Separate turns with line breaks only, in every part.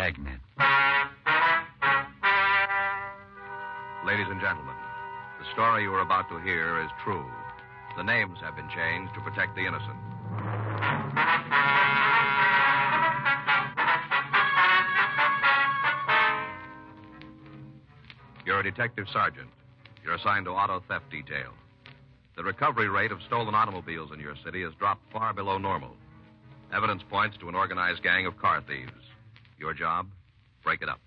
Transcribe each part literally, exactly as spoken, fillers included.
Dragnet.
Ladies and gentlemen, the story you are about to hear is true. The names have been changed to protect the innocent. You're a detective sergeant. You're assigned to auto theft detail. The recovery rate of stolen automobiles in your city has dropped far below normal. Evidence points to an organized gang of car thieves. Your job? Break it up.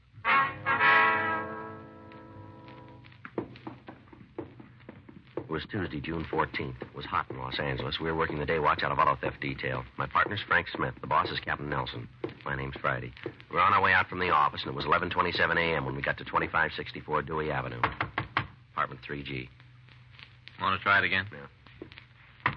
It was Tuesday, June fourteenth. It was hot in Los Angeles. We were working the day watch out of auto theft detail. My partner's Frank Smith. The boss is Captain Nelson. My name's Friday. We were on our way out from the office, and it was eleven twenty-seven a.m. when we got to twenty-five sixty-four Dewey Avenue. Apartment three G.
Want to try it again?
Yeah.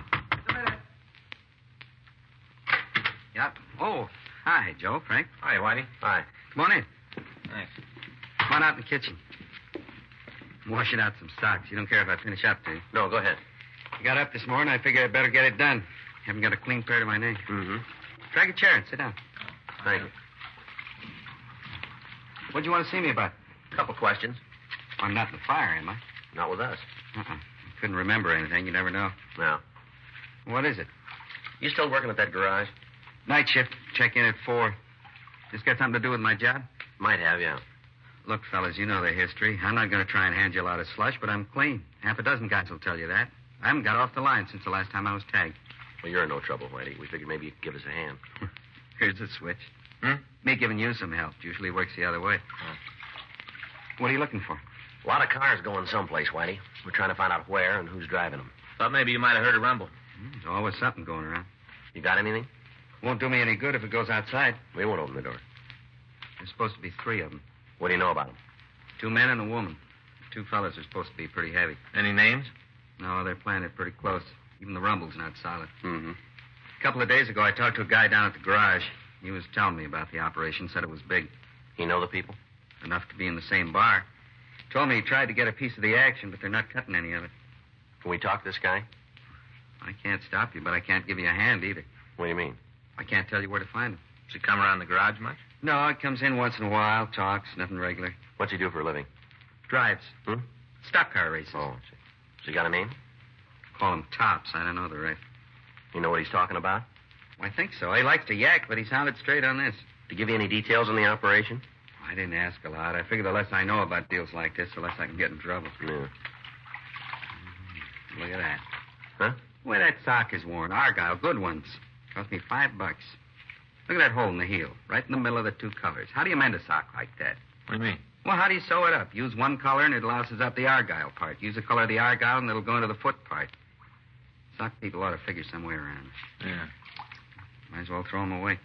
Yeah. Oh, hi, Joe, Frank.
Hi, Whitey.
Hi.
Come on in.
Thanks.
Come on out in the kitchen. I'm washing out some socks. You don't care if I finish up, do you?
No, go ahead.
I got up this morning. I figured I'd better get it done. Haven't got a clean pair to my name.
Mm-hmm.
Drag a chair and sit down.
Thank you.
What'd you want to see me about?
Couple questions.
I'm not in the fire, am I?
Not with us.
Uh-uh. I couldn't remember anything. You never know.
No.
What is it?
You still working at that garage?
Night shift. Check in at four. This got something to do with my job?
Might have, yeah.
Look, fellas, you know the history. I'm not going to try and hand you a lot of slush, but I'm clean. Half a dozen guys will tell you that. I haven't got off the line since the last time I was tagged.
Well, you're in no trouble, Whitey. We figured maybe you could give us a hand.
Here's the switch.
Hmm?
Me giving you some help. Usually works the other way.
Oh.
What are you looking for?
A lot of cars going someplace, Whitey. We're trying to find out where and who's driving them.
Thought maybe you might have heard a rumble.
There's always something going around.
You got anything?
Won't do me any good if it goes outside.
We won't open the door.
There's supposed to be three of them.
What do you know about them?
Two men and a woman. The two fellas are supposed to be pretty heavy.
Any names?
No, they're playing it pretty close. Even the rumble's not solid.
Mm-hmm.
A couple of days ago, I talked to a guy down at the garage. He was telling me about the operation, said it was big.
You know the people?
Enough to be in the same bar. Told me he tried to get a piece of the action, but they're not cutting any of it.
Can we talk to this guy?
I can't stop you, but I can't give you a hand either.
What do you mean?
I can't tell you where to find him.
Does he come around the garage much?
No, he comes in once in a while, talks, nothing regular.
What's he do for a living?
Drives.
Hmm?
Stock car races.
Oh, I see. Has he got a name?
Call him Tops. I don't know the rest.
You know what he's talking about?
I think so. He likes to yak, but he sounded straight on this.
To give you any details on the operation?
I didn't ask a lot. I figure the less I know about deals like this, the less I can get in trouble.
Yeah.
Look at that.
Huh?
The way that sock is worn. Argyle, good ones. Cost me five bucks. Look at that hole in the heel, right in the middle of the two colors. How do you mend a sock like that?
What do you mean?
Well, how do you sew it up? Use one color and it louses up the Argyle part. Use the color of the Argyle and it'll go into the foot part. Sock people ought to figure some way around it.
Yeah.
Might as well throw them away.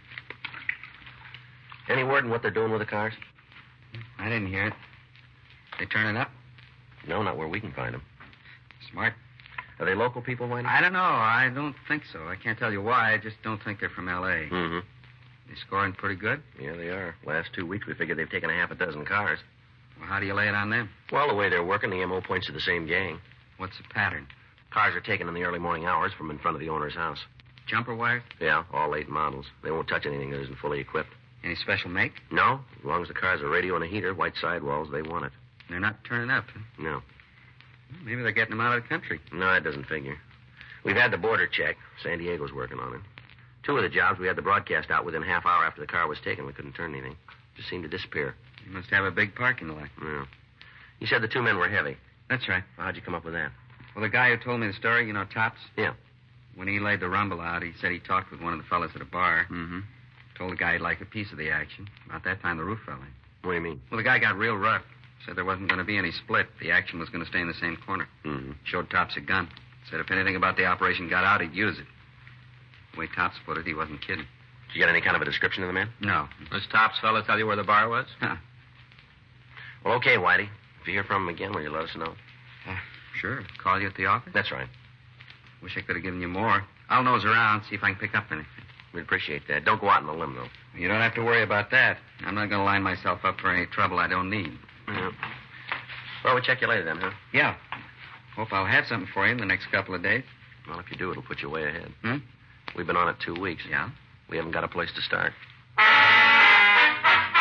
Any word on what they're doing with the cars?
I didn't hear it. They turning up?
No, not where we can find them.
Smart.
Are they local people, Whitey?
I don't know. I don't think so. I can't tell you why. I just don't think they're from L A
Mm-hmm.
They scoring pretty good?
Yeah, they are. Last two weeks, we figured they've taken a half a dozen cars.
Well, how do you lay it on them?
Well, the way they're working, the M O points to the same gang.
What's the pattern?
Cars are taken in the early morning hours from in front of the owner's house.
Jumper wires?
Yeah, all late models. They won't touch anything that isn't fully equipped.
Any special make?
No, as long as the car's a radio and a heater, white sidewalls, they want it.
They're not turning up, huh?
No.
Well, maybe they're getting them out of the country.
No, that doesn't figure. We've had the border checked. San Diego's working on it. Two of the jobs, we had the broadcast out within a half hour after the car was taken. We couldn't turn anything. Just seemed to disappear.
You must have a big parking lot.
Yeah. You said the two men were heavy.
That's right.
Well, how'd you come up with that?
Well, the guy who told me the story, you know, Tops?
Yeah.
When he laid the rumble out, he said he talked with one of the fellas at a bar.
Mm-hmm.
Told the guy he'd like a piece of the action. About that time, the roof fell in.
What do you mean?
Well, the guy got real rough. Said there wasn't going to be any split. The action was going to stay in the same corner.
Mm-hmm.
Showed Tops a gun. Said if anything about the operation got out, he'd use it. The way Tops put it, he wasn't kidding.
Did you get any kind of a description of the man?
No.
This Tops fella tell you where the bar was?
Huh.
Well, okay, Whitey. If you hear from him again, will you let us know?
Uh, sure. Call you at the office?
That's right.
Wish I could have given you more. I'll nose around, see if I can pick up anything.
We'd appreciate that. Don't go out on a limb, though.
You don't have to worry about that. I'm not going to line myself up for any trouble I don't need.
Yeah. Well, we'll check you later then, huh?
Yeah. Hope I'll have something for you in the next couple of days.
Well, if you do, it'll put you way ahead.
Hmm?
We've been on it two weeks.
Yeah?
We haven't got a place to start.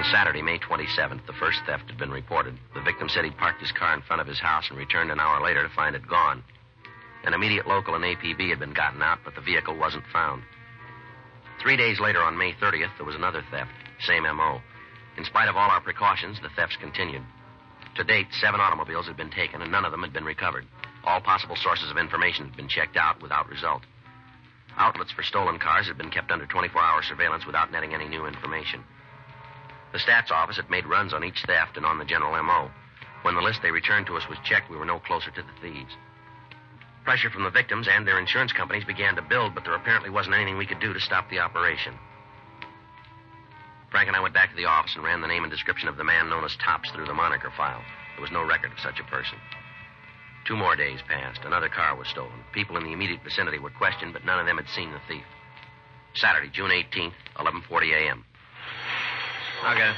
Saturday, May twenty-seventh, the first theft had been reported. The victim said he'd parked his car in front of his house and returned an hour later to find it gone. An immediate local and A P B had been gotten out, but the vehicle wasn't found. Three days later, on May thirtieth, there was another theft. Same M O. In spite of all our precautions, the thefts continued. To date, seven automobiles had been taken, and none of them had been recovered. All possible sources of information had been checked out without result. Outlets for stolen cars had been kept under twenty-four hour surveillance without netting any new information. The stats office had made runs on each theft and on the general M O. When the list they returned to us was checked, we were no closer to the thieves. Pressure from the victims and their insurance companies began to build, but there apparently wasn't anything we could do to stop the operation. Frank and I went back to the office and ran the name and description of the man known as Tops through the moniker file. There was no record of such a person. Two more days passed. Another car was stolen. People in the immediate vicinity were questioned, but none of them had seen the thief. Saturday, June eighteenth, eleven forty a.m.
Okay.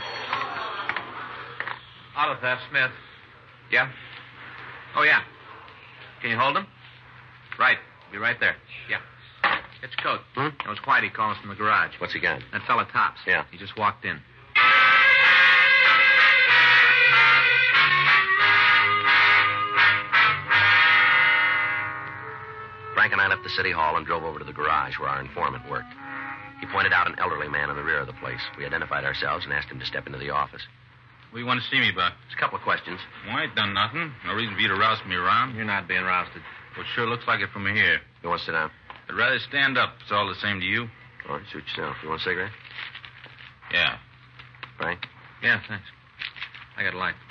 Auto theft, Smith. Yeah? Oh, yeah. Can you hold him? Right. Be right there. Yeah. It's Coat.
Hmm?
It was Whitey calling from the garage.
What's he got?
That fella Tops.
Yeah.
He just walked in.
Frank and I left the city hall and drove over to the garage where our informant worked. He pointed out an elderly man in the rear of the place. We identified ourselves and asked him to step into the office.
What do you want to see me about?
Just a couple of questions.
Well, I ain't done nothing. No reason for you to roust me around.
You're not being rousted.
Well, it sure looks like it from here.
You want to sit down?
I'd rather stand up. It's all the same to you.
All right, suit yourself. You want a cigarette?
Yeah.
Frank?
Yeah, thanks. I got a light.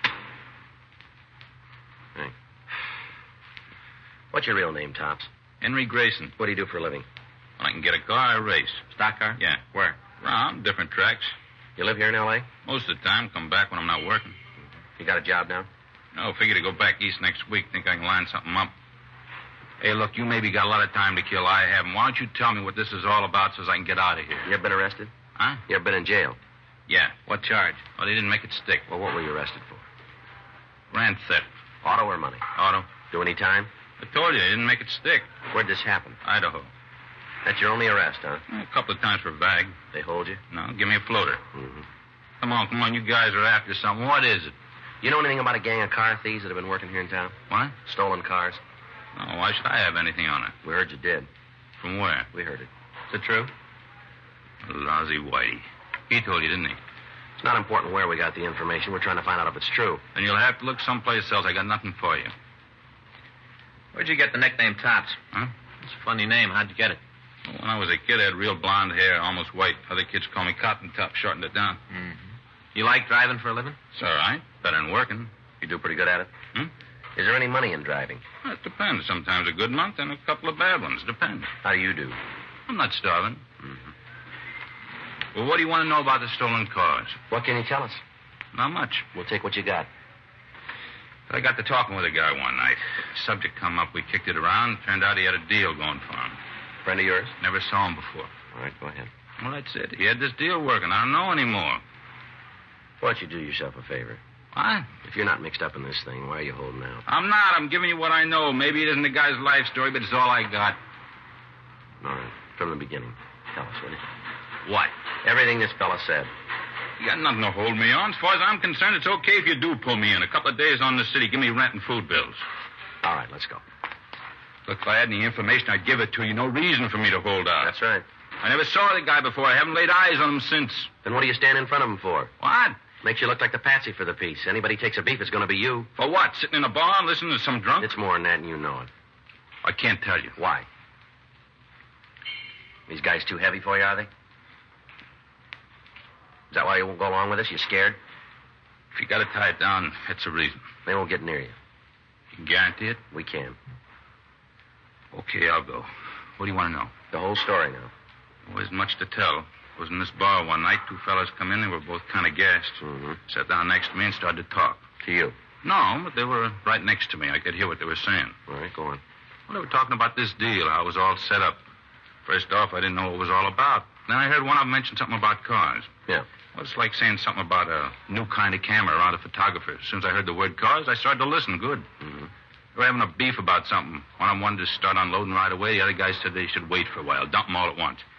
Frank. What's your real name, Tops?
Henry Grayson.
What do you do for a living?
When I can get a car, I race.
Stock car?
Yeah.
Where?
Around, different tracks.
You live here in L A?
Most of the time, come back when I'm not working.
You got a job now?
No, figure to go back east next week. Think I can line something up. Hey, look, you maybe got a lot of time to kill. I haven't. Why don't you tell me what this is all about so I can get out of here?
You ever been arrested?
Huh?
You ever been in jail?
Yeah.
What charge?
Well, they didn't make it stick.
Well, what were you arrested for?
Grand theft.
Auto or money?
Auto.
Do any time?
I told you, they didn't make it stick.
Where'd this happen?
Idaho.
That's your only arrest, huh?
A couple of times for a bag.
They hold you?
No, give me a floater.
Mm-hmm.
Come on, come on. You guys are after something. What is it?
You know anything about a gang of car thieves that have been working here in town?
What?
Stolen cars?
Oh, why should I have anything on it?
We heard you did.
From where?
We heard it.
Is it true?
Lousy Whitey. He told you, didn't he?
It's not important where we got the information. We're trying to find out if it's true.
Then you'll have to look someplace else. I got nothing for you.
Where'd you get the nickname Tops?
Huh?
It's a funny name. How'd you get it?
Well, when I was a kid, I had real blonde hair, almost white. Other kids call me Cotton Top, shortened it down.
Mm-hmm. You like driving for a living?
It's all right. Better than working.
You do pretty good at it?
Hmm?
Is there any money in driving?
Well, it depends. Sometimes a good month and a couple of bad ones. Depends.
How do you do?
I'm not starving.
Mm-hmm.
Well, what do you want to know about the stolen cars?
What can you tell us?
Not much.
We'll take what you got.
I got to talking with a guy one night. The subject come up. We kicked it around. Turned out he had a deal going for him.
Friend of yours?
Never saw him before.
All right, go ahead.
Well, that's it. He had this deal working. I don't know anymore.
Why don't you do yourself a favor?
What?
If you're not mixed up in this thing, why are you holding out?
I'm not. I'm giving you what I know. Maybe it isn't the guy's life story, but it's all I got.
All right, from the beginning. Tell us, will you?
What?
Everything this fella said.
You got nothing to hold me on. As far as I'm concerned, it's okay if you do pull me in. A couple of days on the city. Give me rent and food bills.
All right, let's go.
Look, if I had any information, I'd give it to you. No reason for me to hold out.
That's right.
I never saw the guy before. I haven't laid eyes on him since.
Then what do you stand in front of him for?
What?
Makes you look like the patsy for the piece. Anybody takes a beef, it's going to be you.
For what? Sitting in a bar and listening to some drunk?
It's more than that, and you know it.
I can't tell you.
Why? These guys too heavy for you, are they? Is that why you won't go along with us? You scared?
If you got to tie it down, that's a reason.
They won't get near you.
You can guarantee it?
We can.
Okay, I'll go. What do you want to know?
The whole story now.
There isn't much to tell. I was in this bar one night. Two fellas come in. They were both kind of gassed.
Mm-hmm.
Sat down next to me and started to talk.
To you?
No, but they were right next to me. I could hear what they were saying.
All right, go on.
Well, they were talking about this deal, how it was all set up. First off, I didn't know what it was all about. Then I heard one of them mention something about cars.
Yeah.
Well, it's like saying something about a new kind of camera around a photographer. As soon as I heard the word cars, I started to listen. Good.
Mm-hmm.
They were having a beef about something. One of them wanted to start unloading right away. The other guy said they should wait for a while, dump them all at once.
Yeah.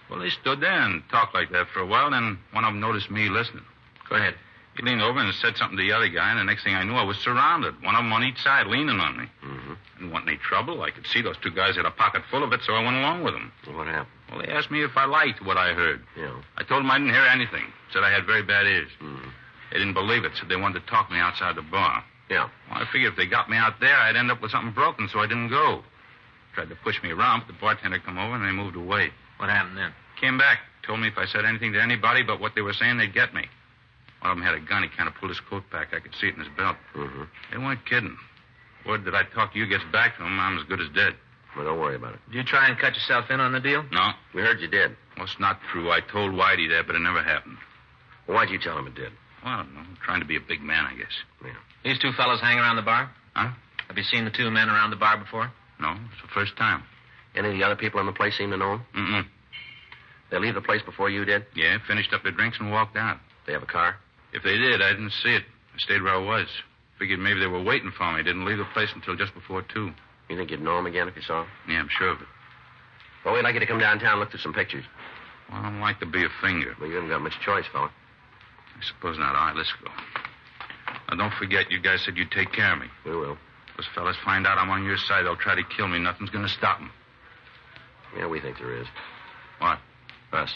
Well, they stood there and talked like that for a while, then one of them noticed me listening.
Go ahead.
He leaned over and said something to the other guy, and the next thing I knew, I was surrounded. One of them on each side, leaning on me.
Mm-hmm.
Didn't want any trouble. I could see those two guys had a pocket full of it, so I went along with them.
Well, what happened?
Well, they asked me if I liked what I heard.
Yeah.
I told them I didn't hear anything. Said I had very bad ears.
Mm-hmm.
They didn't believe it, said they wanted to talk me outside the bar.
Yeah.
Well, I figured if they got me out there, I'd end up with something broken, so I didn't go. Tried to push me around, but the bartender come over, and they moved away.
What happened then?
Came back, told me if I said anything to anybody but what they were saying, they'd get me. One of them had a gun. He kind of pulled his coat back. I could see it in his belt.
Mm-hmm.
They weren't kidding. Word that I talk to you gets back to him, I'm as good as dead.
Well, don't worry about it.
Did you try and cut yourself in on the deal?
No.
We heard you did.
Well, it's not true. I told Whitey that, but it never happened.
Well, why'd you tell him it did?
Well, I don't know. I'm trying to be a big man, I guess.
Yeah.
These two fellows hang around the bar?
Huh?
Have you seen the two men around the bar before?
No, it's the first time.
Any of the other people in the place seem to know him?
Mm-mm.
They leave the place before you did?
Yeah, finished up their drinks and walked out.
They have a car?
If they did, I didn't see it. I stayed where I was. Figured maybe they were waiting for me. Didn't leave the place until just before two.
You think you'd know him again if you saw him?
Yeah, I'm sure of it.
Well, we'd like you to come downtown and look through some pictures.
Well, I don't like to be a finger.
Well, you haven't got much choice, fella.
I suppose not. All right, let's go. Now, don't forget, you guys said you'd take care of me.
We will.
Those fellas find out I'm on your side, they'll try to kill me. Nothing's going to stop them.
Yeah, we think there is.
What?
Us.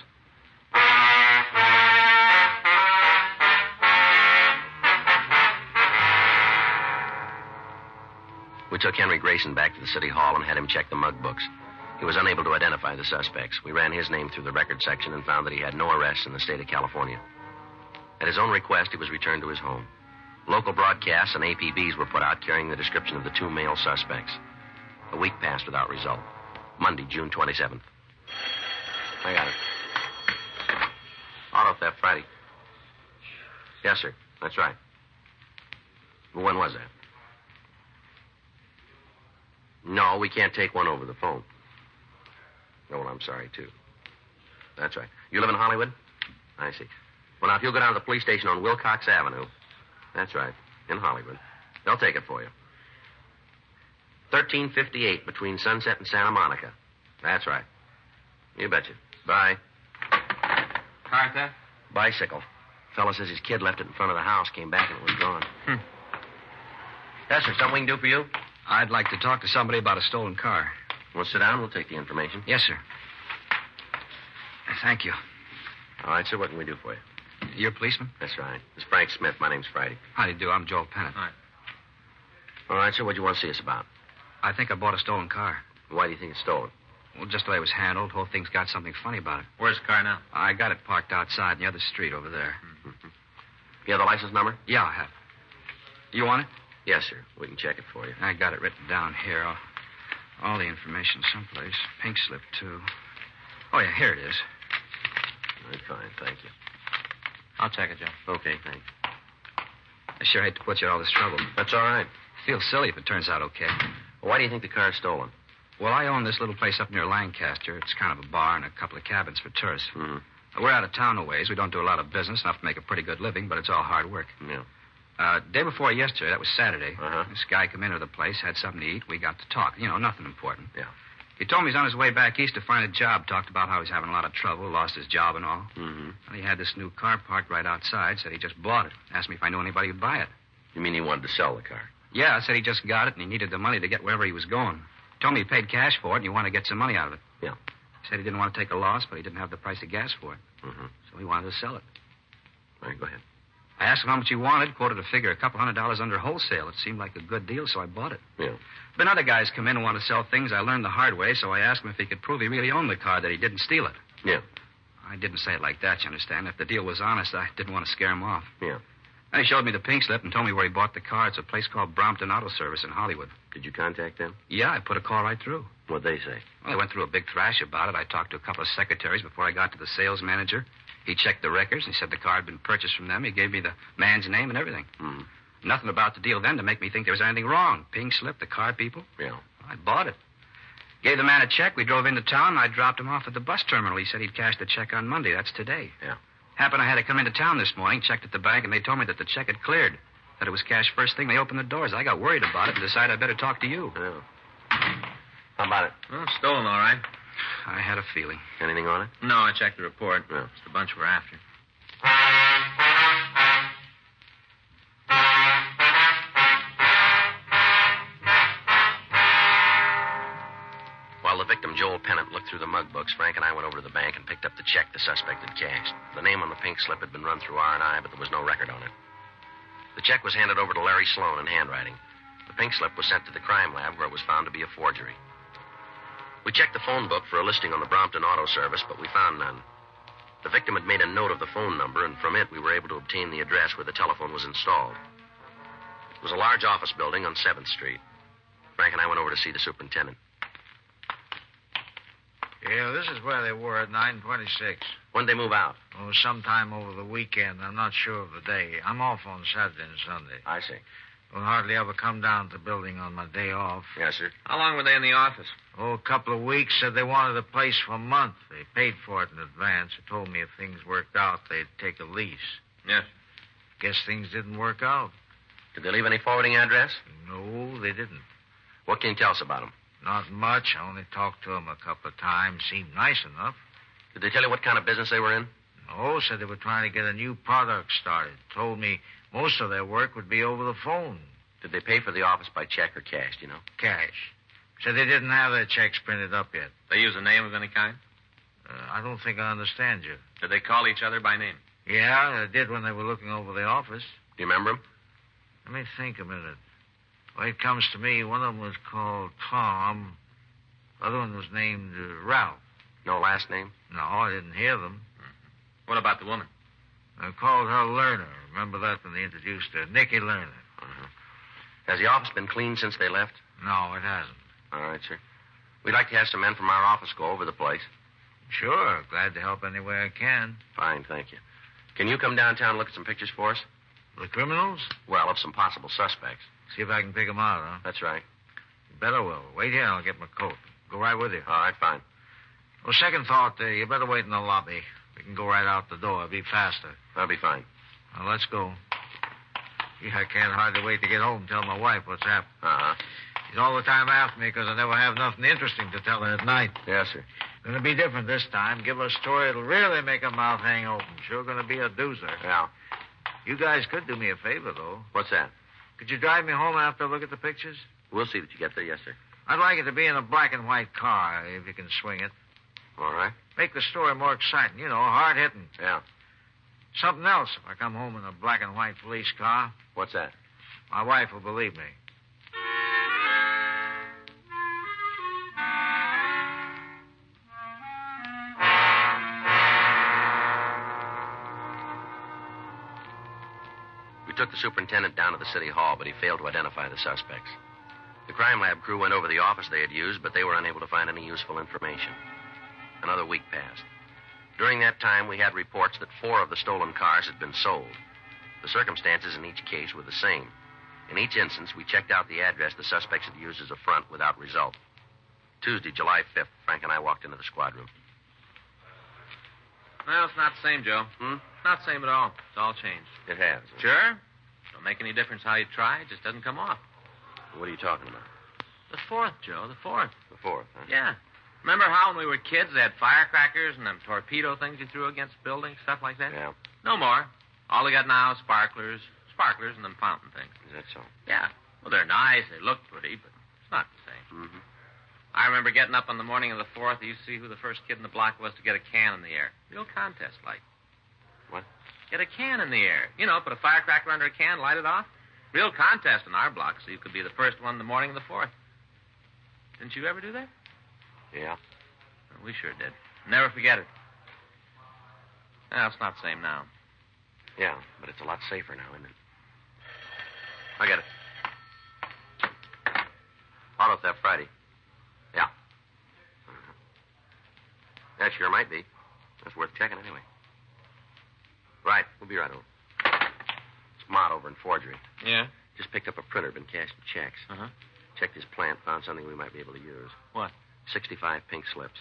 We took Henry Grayson back to the city hall and had him check the mug books. He was unable to identify the suspects. We ran his name through the record section and found that he had no arrests in the state of California. At his own request, he was returned to his home. Local broadcasts and A P Bs were put out carrying the description of the two male suspects. A week passed without result. Monday, June twenty-seventh. I got it. Auto theft Friday. Yes, sir. That's right. Well, when was that? No, we can't take one over the phone. Oh, well, I'm sorry, too. That's right. You live in Hollywood? I see. Well, now, if you'll go down to the police station on Wilcox Avenue. That's right. In Hollywood. They'll take it for you. thirteen fifty-eight between Sunset and Santa Monica. That's right. You betcha. Bye.
Car theft?
Bicycle. Fellow says his kid left it in front of the house, came back, and it was gone.
Hmm.
Yes, sir. Something we can do for you?
I'd like to talk to somebody about a stolen car.
Well, sit down. We'll take the information.
Yes, sir. Thank you.
All right, sir. What can we do for you?
You're a policeman?
That's right. This is Frank Smith. My name's Friday.
How do you do? I'm Joel Pennant.
All right.
All right, sir. What do you want to see us about?
I think I bought a stolen car.
Why do you think it's stolen?
Well, just the way it was handled. The whole thing's got something funny about it.
Where's the car now?
I got it parked outside in the other street over there.
Mm-hmm. You have the license number?
Yeah, I have. You want it?
Yes, sir. We can check it for you.
I got it written down here. All, all the information someplace. Pink slip, too. Oh, yeah, here it is.
All right, fine. Thank you.
I'll check it, Joe.
Okay, thanks.
I sure hate to put you in all this trouble.
That's all right.
Feel silly if it turns out okay.
Well, why do you think the car's stolen?
Well, I own this little place up near Lancaster. It's kind of a bar and a couple of cabins for tourists.
Mm-hmm.
We're out of town a ways. We don't do a lot of business, enough to make a pretty good living, but it's all hard work.
Yeah.
Uh, day before yesterday, that was Saturday,
Uh-huh.
this guy come into the place, had something to eat. We got to talk. You know, nothing important.
Yeah.
He told me he's on his way back east to find a job. Talked about how he's having a lot of trouble, lost his job and all.
Mm-hmm.
Well, he had this new car parked right outside, said he just bought it. Asked me if I knew anybody who'd buy it.
You mean he wanted to sell the car?
Yeah, I said he just got it and he needed the money to get wherever he was going. Told me he paid cash for it and he wanted to get some money out of it.
Yeah.
He said he didn't want to take a loss, but he didn't have the price of gas for it.
Mm-hmm.
So he wanted to sell it.
All right, go ahead.
I asked him how much he wanted, quoted a figure a couple hundred dollars under wholesale. It seemed like a good deal, so I bought it.
Yeah.
Been other guys come in and want to sell things. I learned the hard way, so I asked him if he could prove he really owned the car, that he didn't steal it.
Yeah.
I didn't say it like that, you understand. If the deal was honest, I didn't want to scare him off.
Yeah.
Then he showed me the pink slip and told me where he bought the car. It's a place called Brompton Auto Service in Hollywood.
Did you contact them?
Yeah, I put a call right through.
What'd they say?
Well, I went through a big thrash about it. I talked to a couple of secretaries before I got to the sales manager. He checked the records. He said the car had been purchased from them. He gave me the man's name and everything.
Mm-hmm.
Nothing about the deal then to make me think there was anything wrong. Pink slip, the car people.
Yeah.
I bought it. Gave the man a check. We drove into town. I dropped him off at the bus terminal. He said he'd cash the check on Monday. That's today.
Yeah.
Happened I had to come into town this morning, checked at the bank, and they told me that the check had cleared. That it was cash first thing they opened the doors. I got worried about it and decided I better talk to you.
Yeah. How about it?
Well, stolen, all right.
I had a feeling.
Anything on it?
No, I checked the report.
No.
It's the bunch we're after.
While the victim, Joel Pennant, looked through the mug books, Frank and I went over to the bank and picked up the check the suspect had cashed. The name on the pink slip had been run through R and I, but there was no record on it. The check was handed over to Larry Sloan in handwriting. The pink slip was sent to the crime lab, where it was found to be a forgery. We checked the phone book for a listing on the Brompton Auto Service, but we found none. The victim had made a note of the phone number, and from it we were able to obtain the address where the telephone was installed. It was a large office building on seventh Street. Frank and I went over to see the superintendent.
Yeah, this is where they were at nine twenty-six.
When'd they move out?
Oh, sometime over the weekend. I'm not sure of the day. I'm off on Saturday and Sunday.
I see.
Will hardly ever come down to the building on my day off.
Yes, sir.
How long were they in the office?
Oh, a couple of weeks. Said they wanted the place for a month. They paid for it in advance. They told me if things worked out, they'd take a lease.
Yes.
Guess things didn't work out.
Did they leave any forwarding address?
No, they didn't.
What can you tell us about them?
Not much. I only talked to them a couple of times. Seemed nice enough.
Did they tell you what kind of business they were in?
No, said they were trying to get a new product started. Told me most of their work would be over the phone.
Did they pay for the office by check or cash, do you know?
Cash. Said they didn't have their checks printed up yet.
They use a name of any kind?
Uh, I don't think I understand you.
Did they call each other by name?
Yeah, they did when they were looking over the office.
Do you remember them?
Let me think a minute. Well, it comes to me, one of them was called Tom. The other one was named uh, Ralph.
No last name?
No, I didn't hear them.
What about the woman?
I called her Lerner. Remember that when they introduced her? Nicky Lerner.
Uh-huh. Has the office been cleaned since they left?
No, it hasn't.
All right, sir. We'd like to have some men from our office go over the place.
Sure. Glad to help any way I can.
Fine, thank you. Can you come downtown and look at some pictures for us?
The criminals?
Well, of some possible suspects.
See if I can pick them out, huh?
That's right.
You better will. Wait here and I'll get my coat. Go right with you.
All right, fine.
Well, second thought, uh, you better wait in the lobby. We can go right out the door. It'll be faster.
That'll be fine.
Now, let's go. Gee, I can't hardly wait to get home and tell my wife what's happened.
Uh-huh.
She's all the time after me because I never have nothing interesting to tell her at night.
Yes, sir.
Gonna be different this time. Give her a story that'll really make her mouth hang open. Sure gonna be a doozer.
Yeah.
You guys could do me a favor, though.
What's that?
Could you drive me home after I look at the pictures?
We'll see that you get there, yes, sir.
I'd like it to be in a black and white car, if you can swing it.
All right.
Make the story more exciting, you know, hard-hitting.
Yeah.
Something else if I come home in a black and white police car.
What's that?
My wife will believe me.
We took the superintendent down to the city hall, but he failed to identify the suspects. The crime lab crew went over the office they had used, but they were unable to find any useful information. Another week passed. During that time, we had reports that four of the stolen cars had been sold. The circumstances in each case were the same. In each instance, we checked out the address the suspects had used as a front without result. Tuesday, July fifth, Frank and I walked into the squad room.
Well, it's not the same, Joe.
Hmm?
Not the same at all. It's all changed.
It has.
Sure? Don't make any difference how you try. It just doesn't come off.
What are you talking about?
The fourth, Joe. The fourth.
The fourth, huh?
Yeah. Remember how when we were kids they had firecrackers and them torpedo things you threw against buildings, stuff like that?
Yeah.
No more. All they got now is sparklers, sparklers, and them fountain things.
Is that so?
Yeah. Well, they're nice. They look pretty, but it's not the same.
Mm-hmm.
I remember getting up on the morning of the fourth. You see who the first kid in the block was to get a can in the air. Real contest, like.
What?
Get a can in the air. You know, put a firecracker under a can, light it off. Real contest in our block, so you could be the first one in the morning of the fourth. Didn't you ever do that?
Yeah.
Well, we sure did. Never forget it. Well, it's not the same now.
Yeah, but it's a lot safer now, isn't it? I got it. Auto theft Friday. Yeah. Uh-huh. That sure might be. That's worth checking anyway. Right. We'll be right over. It's Mott over in forgery.
Yeah?
Just picked up a printer, been cashing checks.
Uh-huh.
Checked his plant, found something we might be able to use.
What?
sixty-five pink slips.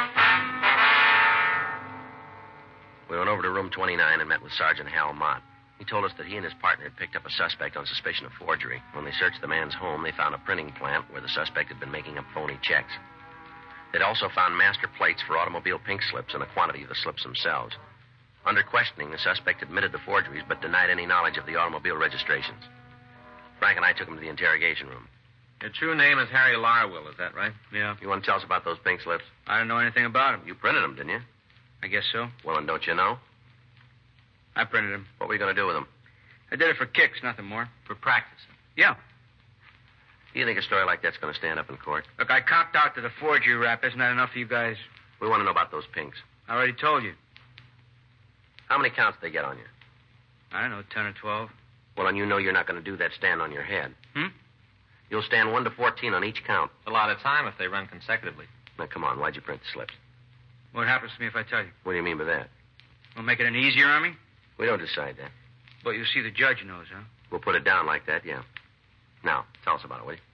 We went over to room twenty-nine and met with Sergeant Hal Mott. He told us that he and his partner had picked up a suspect on suspicion of forgery. When they searched the man's home, they found a printing plant where the suspect had been making up phony checks. They'd also found master plates for automobile pink slips and a quantity of the slips themselves. Under questioning, the suspect admitted the forgeries but denied any knowledge of the automobile registrations. Frank and I took him to the interrogation room.
Your true name is Harry Larwill, is that right?
Yeah.
You want to tell us about those pink slips?
I don't know anything about him.
You printed them, didn't you?
I guess so.
Well, and don't you know?
I printed him.
What were you going to do with them?
I did it for kicks, nothing more.
For practicing.
Yeah.
Do you think a story like that's going to stand up in court?
Look, I copped out to the forgery rap. Isn't that enough for you guys?
We want to know about those pinks.
I already told you.
How many counts did they get on you?
I don't know, ten or twelve.
Well, and you know you're not going to do that stand on your head.
Hmm?
You'll stand one to fourteen on each count.
It's a lot of time if they run consecutively.
Now, come on. Why'd you print the slips?
What happens to me if I tell you?
What do you mean by that?
We'll make it any easier on me?
We don't decide that.
But you see, the judge knows, huh?
We'll put it down like that, yeah. Now, tell us about it, will you?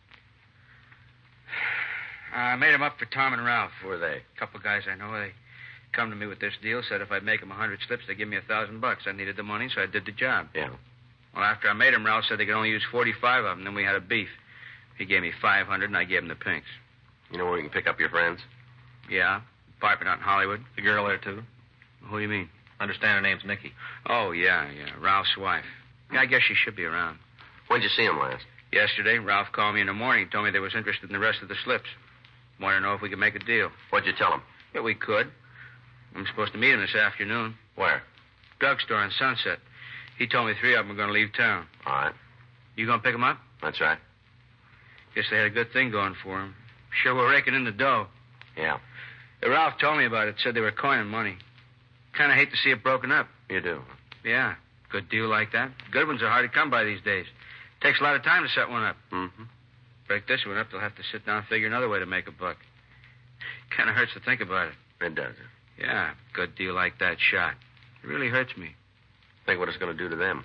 I made him up for Tom and Ralph.
Who are they?
A couple guys I know. They come to me with this deal, said if I'd make them a hundred slips, they'd give me a thousand bucks. I needed the money, so I did the job.
Yeah.
Well, after I made them, Ralph said they could only use forty-five of them. Then we had a beef. He gave me five hundred, and I gave him the pinks.
You know where you can pick up your friends?
Yeah. Apartment out in Hollywood.
The girl there, too?
Who do you mean?
Understand her name's Nikki.
Oh, yeah, yeah. Ralph's wife. Yeah, I guess she should be around.
When'd you see him last?
Yesterday, Ralph called me in the morning. Told me they was interested in the rest of the slips. Wanted to know if we could make a deal.
What'd you tell him?
Yeah, we could. I'm supposed to meet him this afternoon.
Where?
Drugstore on Sunset. He told me three of them were going to leave town.
All right.
You going to pick them up?
That's right.
Guess they had a good thing going for them. Sure, we're raking in the dough.
Yeah.
Ralph told me about it. Said they were coining money. Kind of hate to see it broken up.
You do?
Yeah. Good deal like that. Good ones are hard to come by these days. Takes a lot of time to set one up.
Mm-hmm.
Break this one up, they'll have to sit down and figure another way to make a buck. Kind of hurts to think about it.
It does.
Yeah, good deal like that shot. It really hurts me.
Think what it's going to do to them.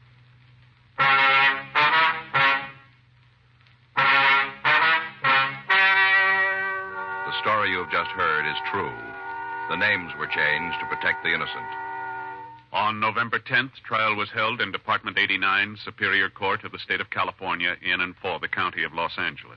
The story you have just heard is true. The names were changed to protect the innocent.
On November tenth, trial was held in Department eighty-nine, Superior Court of the State of California, in and for the County of Los Angeles.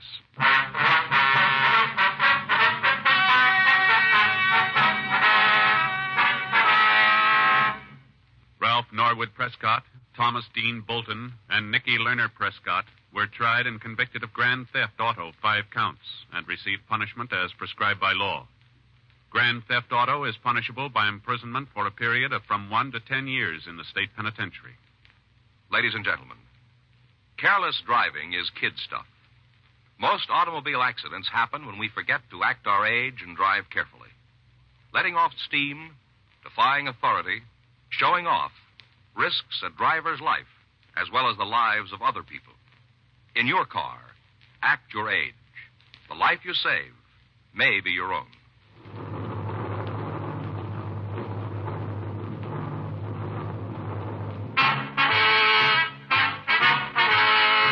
Ralph Norwood Prescott, Thomas Dean Bolton, and Nicky Lerner Prescott were tried and convicted of grand theft auto, five counts, and received punishment as prescribed by law. Grand theft auto is punishable by imprisonment for a period of from one to ten years in the state penitentiary.
Ladies and gentlemen, careless driving is kid stuff. Most automobile accidents happen when we forget to act our age and drive carefully. Letting off steam, defying authority, showing off risks a driver's life as well as the lives of other people. In your car, act your age. The life you save may be your own.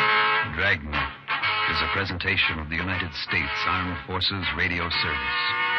Dragnet is a presentation of the United States Armed Forces Radio Service.